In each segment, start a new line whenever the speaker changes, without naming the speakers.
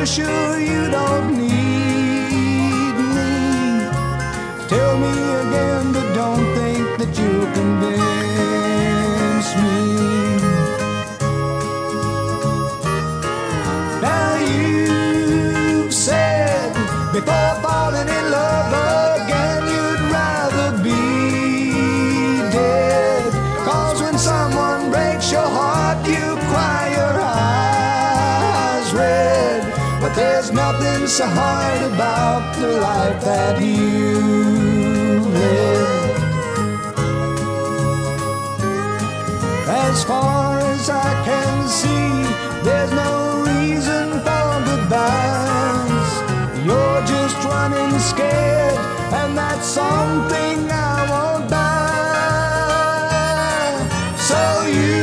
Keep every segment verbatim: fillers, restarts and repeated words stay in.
you're sure you don't need me. Tell me again, but don't think that you'll convince me. Now you've said before falling in love again you'd rather be dead. 'Cause when someone breaks your heart you cry your eyes red. But there's nothing so hard about the life that you live. As far as I can see, there's no reason for goodbyes. You're just running scared, and that's something I won't buy. So you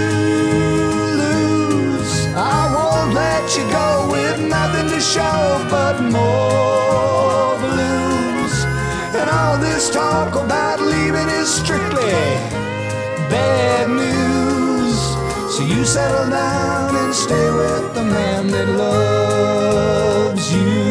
lose, I won't let you go with nothing to show but more blues. And all this talk about leaving is strictly bad news. So you settle down and stay with the man that loves you.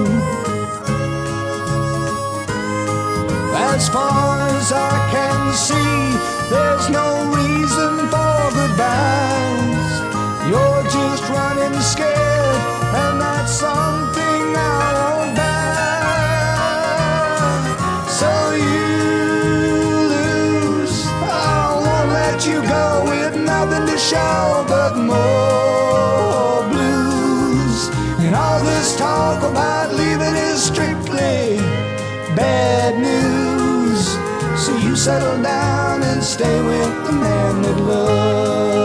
As far as I can see, there's no reason for goodbyes. You're just running scared, and that's something I won't buy. So you lose, I won't let you go with nothing to show but more blues. And all this talk about leaving is strictly bad news. So you settle down and stay with the man that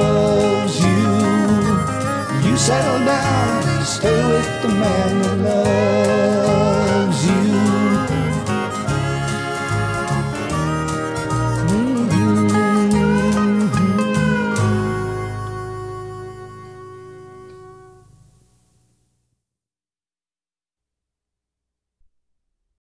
loves you. You settle down and stay with the man that loves you.